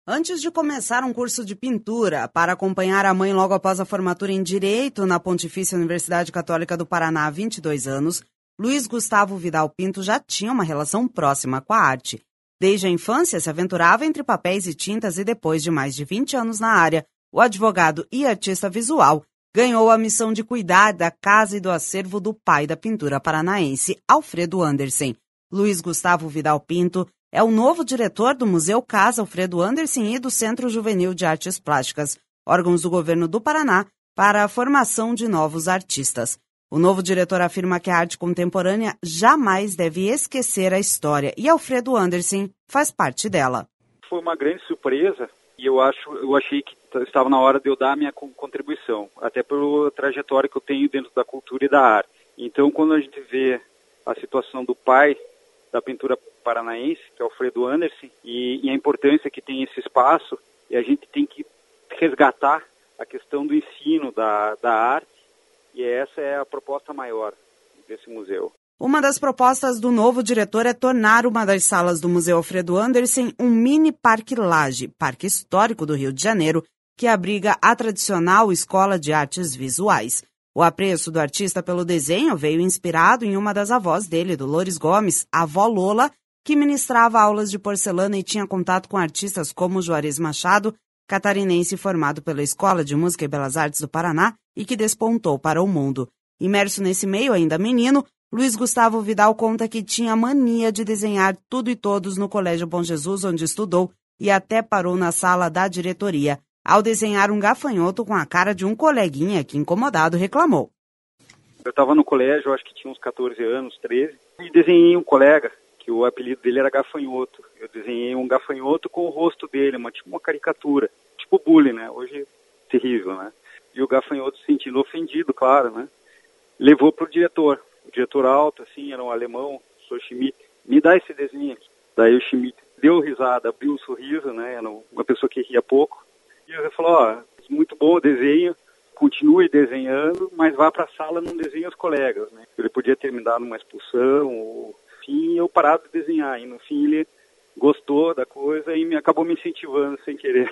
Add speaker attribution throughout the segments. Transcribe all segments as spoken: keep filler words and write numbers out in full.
Speaker 1: Antes de começar um curso de pintura para acompanhar a mãe logo após a formatura em Direito na Pontifícia Universidade Católica do Paraná há vinte e dois anos, Luiz Gustavo Vidal Pinto já tinha uma relação próxima com a arte. Desde a infância se aventurava entre papéis e tintas e depois de mais de vinte anos na área, o advogado e artista visual ganhou a missão de cuidar da casa e do acervo do pai da pintura paranaense, Alfredo Andersen. Luiz Gustavo Vidal Pinto é o novo diretor do Museu Casa Alfredo Andersen e do Centro Juvenil de Artes Plásticas, órgãos do governo do Paraná, para a formação de novos artistas. O novo diretor afirma que a arte contemporânea jamais deve esquecer a história e Alfredo Andersen faz parte dela.
Speaker 2: Foi uma grande surpresa e eu, acho, eu achei que estava na hora de eu dar a minha contribuição, até pela trajetória que eu tenho dentro da cultura e da arte. Então, quando a gente vê a situação do pai da pintura paranaense, que é Alfredo Andersen, e, e a importância que tem esse espaço, e a gente tem que resgatar a questão do ensino da, da arte, e essa é a proposta maior desse museu.
Speaker 1: Uma das propostas do novo diretor é tornar uma das salas do Museu Alfredo Andersen um mini Parque Lage, parque histórico do Rio de Janeiro, que abriga a tradicional Escola de Artes Visuais. O apreço do artista pelo desenho veio inspirado em uma das avós dele, Dolores Gomes, a avó Lola, que ministrava aulas de porcelana e tinha contato com artistas como Juarez Machado, catarinense formado pela Escola de Música e Belas Artes do Paraná e que despontou para o mundo. Imerso nesse meio, ainda menino, Luiz Gustavo Vidal conta que tinha mania de desenhar tudo e todos no Colégio Bom Jesus, onde estudou, e até parou na sala da diretoria, ao desenhar um gafanhoto com a cara de um coleguinha que, incomodado, reclamou.
Speaker 2: Eu estava no colégio, acho que tinha uns catorze anos, treze, e desenhei um colega, que o apelido dele era Gafanhoto. Eu desenhei um gafanhoto com o rosto dele, uma, tipo uma caricatura, tipo bullying, né? Hoje, terrível, né? E o gafanhoto se sentindo ofendido, claro, né? Levou para o diretor. O diretor alto, assim, era um alemão, o senhor Schmidt, me dá esse desenho aqui. Daí o Schmidt deu risada, abriu um sorriso, né? Era uma pessoa que ria pouco. E ele falou, ó, muito bom o desenho, continue desenhando, mas vá para a sala, não desenhe os colegas, né? Ele podia terminar numa expulsão, ou, enfim, eu parado de desenhar. E no fim ele gostou da coisa e me acabou me incentivando sem querer.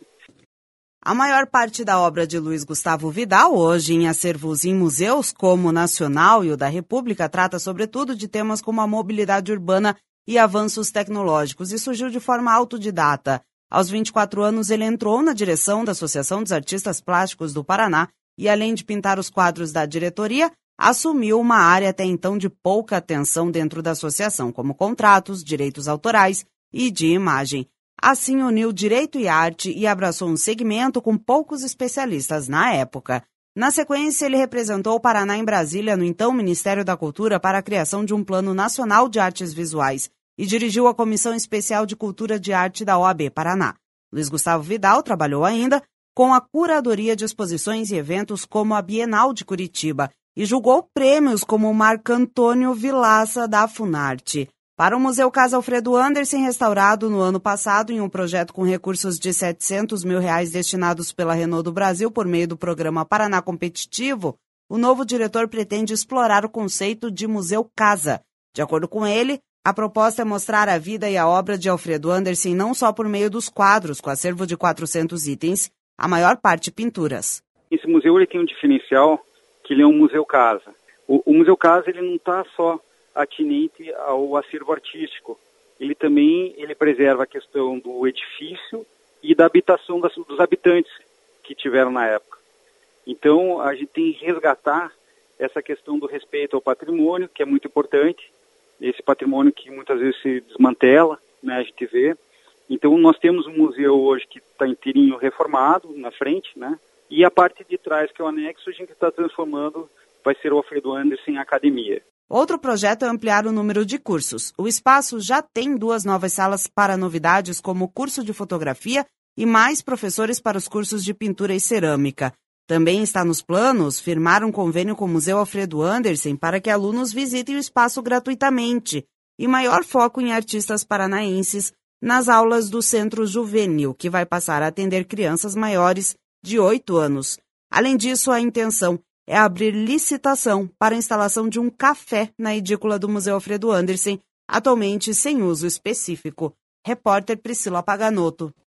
Speaker 1: A maior parte da obra de Luiz Gustavo Vidal, hoje em acervos em museus como o Nacional e o da República, trata sobretudo de temas como a mobilidade urbana e avanços tecnológicos e surgiu de forma autodidata. Aos vinte e quatro anos, ele entrou na direção da Associação dos Artistas Plásticos do Paraná e, além de pintar os quadros da diretoria, assumiu uma área até então de pouca atenção dentro da associação, como contratos, direitos autorais e de imagem. Assim, uniu direito e arte e abraçou um segmento com poucos especialistas na época. Na sequência, ele representou o Paraná em Brasília no então Ministério da Cultura para a criação de um Plano Nacional de Artes Visuais e dirigiu a Comissão Especial de Cultura de Arte da O A B Paraná. Luiz Gustavo Vidal trabalhou ainda com a curadoria de exposições e eventos como a Bienal de Curitiba e julgou prêmios como o Marco Antônio Vilaça da Funarte. Para o Museu Casa Alfredo Andersen, restaurado no ano passado em um projeto com recursos de setecentos mil reais destinados pela Renault do Brasil por meio do programa Paraná Competitivo, o novo diretor pretende explorar o conceito de Museu Casa. De acordo com ele, a proposta é mostrar a vida e a obra de Alfredo Andersen não só por meio dos quadros, com acervo de quatrocentos itens, a maior parte pinturas.
Speaker 2: Esse museu ele tem um diferencial que ele é um museu casa. O, o Museu Casa ele não está só atinente ao acervo artístico. Ele também ele preserva a questão do edifício e da habitação das, dos habitantes que tiveram na época. Então, a gente tem que resgatar essa questão do respeito ao patrimônio, que é muito importante. Esse patrimônio que muitas vezes se desmantela, né, a gente vê. Então, nós temos um museu hoje que está inteirinho reformado na frente, né? E a parte de trás, que é o anexo, a gente está transformando, vai ser o Alfredo Andersen Academia.
Speaker 1: Outro projeto é ampliar o número de cursos. O espaço já tem duas novas salas para novidades, como o curso de fotografia e mais professores para os cursos de pintura e cerâmica. Também está nos planos firmar um convênio com o Museu Alfredo Andersen para que alunos visitem o espaço gratuitamente e maior foco em artistas paranaenses nas aulas do Centro Juvenil, que vai passar a atender crianças maiores de oito anos. Além disso, a intenção é abrir licitação para a instalação de um café na edícula do Museu Alfredo Andersen, atualmente sem uso específico. Repórter Priscila Paganoto.